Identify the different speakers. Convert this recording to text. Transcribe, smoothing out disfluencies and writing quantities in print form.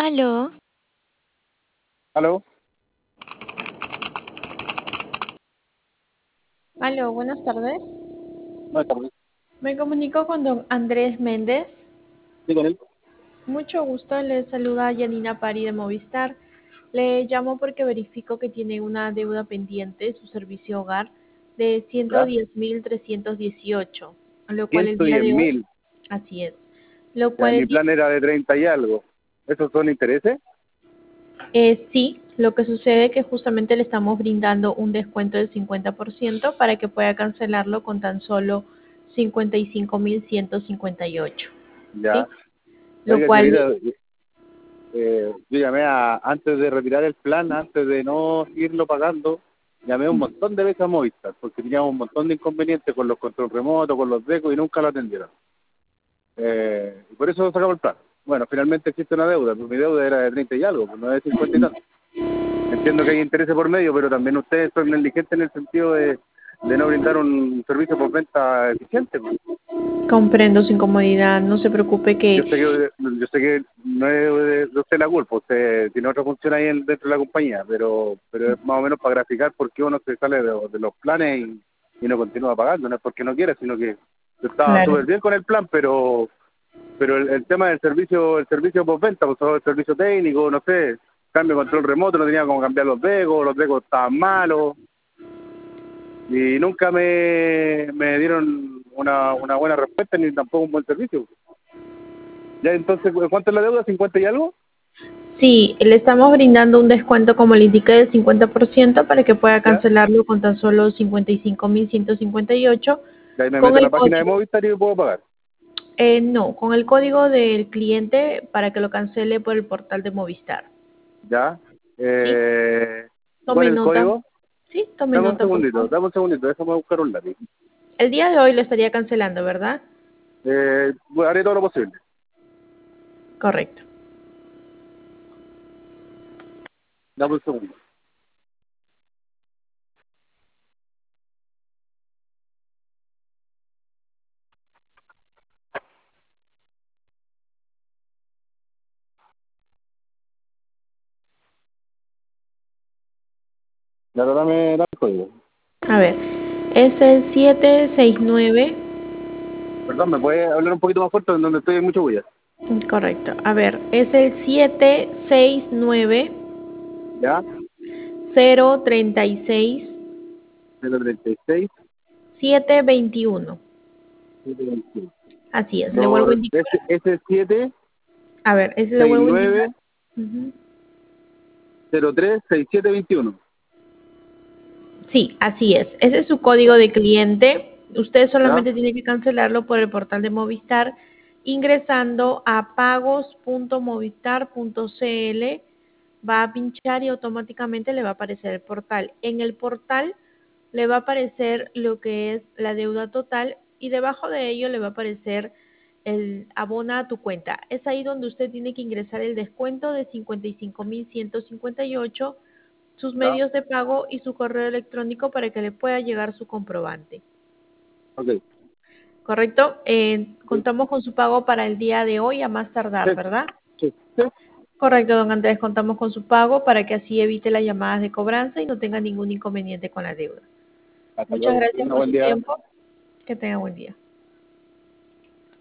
Speaker 1: Aló,
Speaker 2: ¿Aló?
Speaker 3: Aló, buenas tardes.
Speaker 2: Buenas tardes.
Speaker 3: Me comunico con don Andrés Méndez.
Speaker 2: Sí, con él.
Speaker 3: Mucho gusto, le saluda Yanina Pari de Movistar. Le llamo porque verifico que tiene una deuda pendiente, su servicio hogar, de
Speaker 2: ¿Ya?
Speaker 3: 110.318, lo cual el
Speaker 2: ciento
Speaker 3: día
Speaker 2: diez
Speaker 3: de hoy,
Speaker 2: mil.
Speaker 3: así es, lo
Speaker 2: Ya,
Speaker 3: cual
Speaker 2: mi plan era de 30 y algo. ¿Esos son intereses?
Speaker 3: sí, lo que sucede es que justamente le estamos brindando un descuento del 50% para que pueda cancelarlo con tan solo 55.158, ¿sí?
Speaker 2: Ya.
Speaker 3: Lo
Speaker 2: Oiga,
Speaker 3: cual,
Speaker 2: señorita, yo llamé antes de retirar el plan, antes de no seguirlo pagando, llamé un montón de veces a Movistar, porque teníamos un montón de inconvenientes con los control remotos, con los decos, y nunca lo atendieron. Y por eso sacamos el plan. Bueno, finalmente existe una deuda, pues mi deuda era de 30 y algo, pues no de 50 y tanto. Entiendo que hay intereses por medio, pero también ustedes son negligentes en el sentido de no brindar un servicio por venta eficiente, pues.
Speaker 3: comprendo su incomodidad, no se preocupe
Speaker 2: Yo
Speaker 3: que
Speaker 2: sé que, yo sé que no es de usted la culpa, usted tiene otra función ahí dentro de la compañía, pero es más o menos para graficar por qué uno se sale de los planes y no continúa pagando. No es porque no quiera, sino que yo estaba
Speaker 3: claro,
Speaker 2: súper bien con el plan, pero el tema del servicio, el servicio postventa, pues todo el servicio técnico, no sé, cambio de control remoto, no tenía cómo cambiar los decos estaban malos, y nunca me dieron una buena respuesta ni tampoco un buen servicio. Ya entonces, ¿cuánto es la deuda? ¿50 y algo?
Speaker 3: sí, le estamos brindando un descuento como le indiqué del 50% para que pueda
Speaker 2: Ya,
Speaker 3: cancelarlo con tan solo 55.158
Speaker 2: de ahí me
Speaker 3: con
Speaker 2: meto a la
Speaker 3: el
Speaker 2: página de
Speaker 3: código,
Speaker 2: Movistar y puedo pagar.
Speaker 3: no, con el código del cliente para que lo cancele por el portal de Movistar,
Speaker 2: Ya.
Speaker 3: ¿sí?
Speaker 2: ¿Cuál
Speaker 3: Tome
Speaker 2: es el
Speaker 3: nota,
Speaker 2: código?
Speaker 3: sí, tome nota, por favor.
Speaker 2: Dame un segundito, déjame buscar un lápiz.
Speaker 3: El día de hoy lo estaría cancelando, ¿verdad?
Speaker 2: Bueno, haré todo lo posible.
Speaker 3: Correcto.
Speaker 2: Dame un segundo. Claro, dame el código.
Speaker 3: A ver, es el 769.
Speaker 2: Perdón, ¿me puede hablar un poquito más fuerte? En donde estoy hay mucho bulla.
Speaker 3: Correcto. A ver, es el 769
Speaker 2: ¿Ya?
Speaker 3: 036
Speaker 2: 036,
Speaker 3: 721.
Speaker 2: 721.
Speaker 3: Así es, le vuelvo a
Speaker 2: No,
Speaker 3: indicar.
Speaker 2: S7,
Speaker 3: A ver, ese le vuelvo a indicar.
Speaker 2: 69,
Speaker 3: Ujú.
Speaker 2: 03, 6721.
Speaker 3: Sí, así es. Ese es su código de cliente. Usted
Speaker 2: ¿Ya?
Speaker 3: solamente tiene que cancelarlo por el portal de Movistar ingresando a pagos.movistar.cl. Va a pinchar y automáticamente le va a aparecer el portal. En el portal le va a aparecer lo que es la deuda total y debajo de ello le va a aparecer el abona a tu cuenta. Es ahí donde usted tiene que ingresar el descuento de 55.158, sus
Speaker 2: ¿Ya?
Speaker 3: medios de pago y su correo electrónico para que le pueda llegar su comprobante.
Speaker 2: Ok.
Speaker 3: ¿Correcto?
Speaker 2: Sí,
Speaker 3: Contamos con su pago para el día de hoy a más
Speaker 2: sí,
Speaker 3: tardar, ¿verdad?
Speaker 2: sí, sí.
Speaker 3: Correcto, don Andrés, contamos con su pago para que así evite las llamadas de cobranza y no tenga ningún inconveniente con la deuda.
Speaker 2: Hasta
Speaker 3: Muchas
Speaker 2: luego.
Speaker 3: gracias
Speaker 2: Tenga
Speaker 3: por
Speaker 2: buen
Speaker 3: su
Speaker 2: día.
Speaker 3: tiempo. Que tenga buen día.